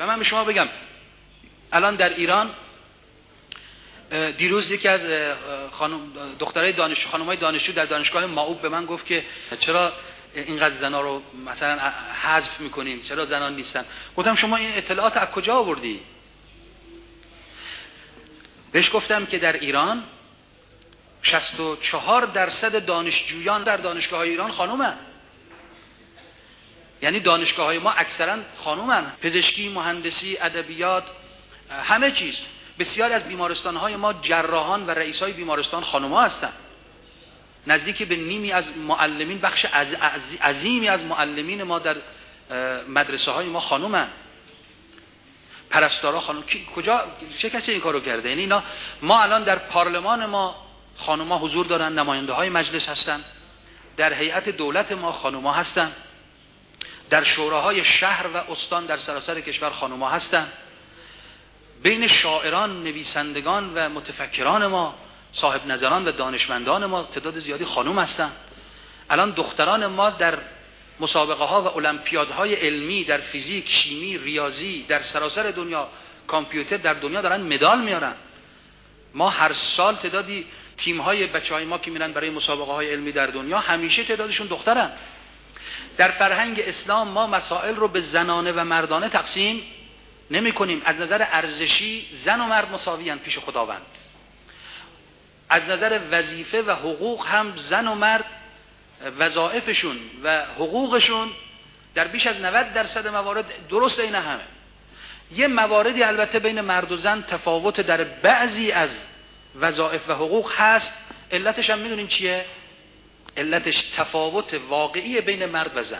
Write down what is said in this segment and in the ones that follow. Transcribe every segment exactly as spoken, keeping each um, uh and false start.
و من به شما بگم الان در ایران دیروز یکی از خانم دخترای دانشجو خانمای دانشجو در دانشگاه معوب به من گفت که چرا اینقدر زنا رو مثلا حذف میکنین، چرا زنان نیستن؟ گفتم شما این اطلاعات از کجا آوردی؟ بهش گفتم که در ایران شصت و چهار درصد دانشجویان در دانشگاه‌های ایران خانومن. یعنی دانشگاه‌های ما اکثرا خانومن، پزشکی، مهندسی، ادبیات، همه چیز. بسیاری از بیمارستان‌های ما جراحان و رئیسای بیمارستان خانم‌ها هستند. نزدیک به نیمی از معلمین، بخش عظیمی از معلمین ما در مدرسه‌های ما خانومن. پرستارا خانم، کجا چه کسی این کارو کرده؟ یعنی اینا ما الان در پارلمان ما خانم‌ها حضور دارن، نماینده‌های مجلس هستن، در هیئت دولت ما خانم‌ها هستن، در شوراهای شهر و استان در سراسر کشور خانم‌ها هستن، بین شاعران، نویسندگان و متفکران ما، صاحب نظران و دانشمندان ما تعداد زیادی خانم هستن. الان دختران ما در مسابقه ها و المپیادهای علمی در فیزیک، شیمی، ریاضی در سراسر دنیا، کامپیوتر در دنیا دارن مدال میارن. ما هر سال تعدادی تیم های بچهای ما که میرن برای مسابقه های علمی در دنیا همیشه تعدادشون دخترن. در فرهنگ اسلام ما مسائل رو به زنانه و مردانه تقسیم نمی کنیم. از نظر ارزشی زن و مرد مساویان پیش خداوند. از نظر وظیفه و حقوق هم زن و مرد وظایفشون و حقوقشون در بیش از نود درصد موارد درست این همه. یه مواردی البته بین مرد و زن تفاوت در بعضی از وظایف و حقوق هست. علتش هم میدونین چیه؟ علتش تفاوت واقعی بین مرد و زنه.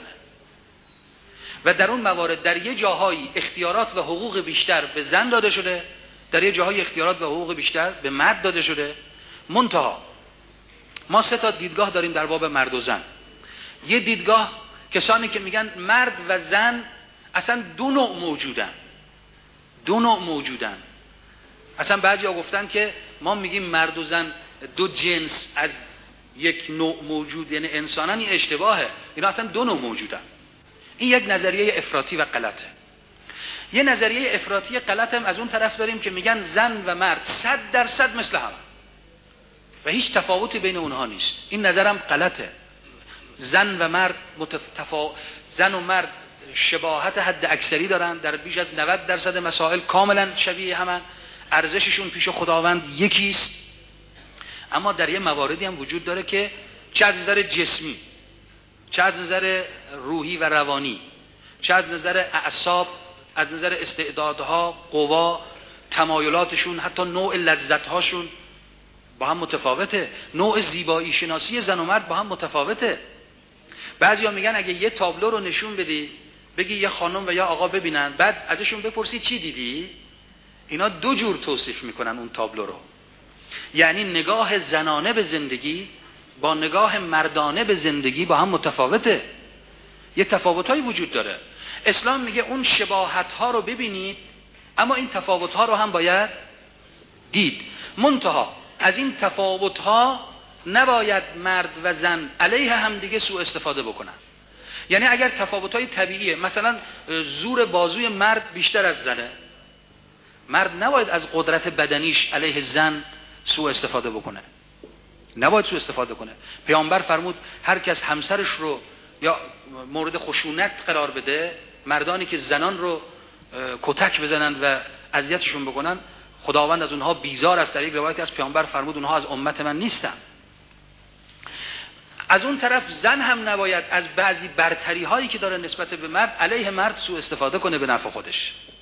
و در اون موارد در یه جاهایی اختیارات و حقوق بیشتر به زن داده شده، در یه جاهایی اختیارات و حقوق بیشتر به مرد داده شده. منتها ما سه تا دیدگاه داریم در باب مرد و زن. یه دیدگاه کسانی که میگن مرد و زن اصلا دو نوع موجودن، دو نوع موجودن. اصلا بعضیا گفتن که ما میگیم مرد و زن دو جنس از یک نوع موجود، یعنی انسانن، این اشتباهه. اینا اصلا دو نوع موجودن. این یک نظریه افراطی و غلطه. یه نظریه افراطی غلط هم از اون طرف داریم که میگن زن و مرد صد درصد مثل هم و هیچ تفاوتی بین اونها نیست. این نظرم غلطه. زن و مرد متفا... زن و مرد شباهت حد اکثری دارن، در بیش از نود درصد مسائل کاملا شبیه همن، ارزششون پیش خداوند یکیست. اما در یه مواردی هم وجود داره که چه از نظر جسمی، چه از نظر روحی و روانی، چه از نظر اعصاب، از نظر استعدادها، قوا، تمایلاتشون، حتی نوع لذتهاشون با هم متفاوته. نوع زیبایی شناسی زن و مرد با هم متفاوته. بعضیا میگن اگه یه تابلو رو نشون بدی، بگی یه خانم و یا آقا ببینن، بعد ازشون بپرسی چی دیدی، اینا دو جور توصیف میکنن اون تابلو رو. یعنی نگاه زنانه به زندگی با نگاه مردانه به زندگی با هم متفاوته. یه تفاوت‌هایی وجود داره. اسلام میگه اون شباهت‌ها رو ببینید، اما این تفاوت‌ها رو هم باید دید. منتها از این تفاوت‌ها نباید مرد و زن علیه هم دیگه سوء استفاده بکنن. یعنی اگر تفاوت‌های طبیعیه، مثلا زور بازوی مرد بیشتر از زنه، مرد نباید از قدرت بدنیش علیه زن سوء استفاده بکنه، نباید سوء استفاده کنه. پیامبر فرمود هر کس همسرش رو یا مورد خشونت قرار بده، مردانی که زنان رو کتک بزنن و اذیتشون بکنن، خداوند از اونها بیزار است. در یک روایتی از پیامبر فرمود اونها از امت من نیستن. از اون طرف زن هم نباید از بعضی برتری هایی که داره نسبت به مرد علیه مرد سوء استفاده کنه به نفع خودش.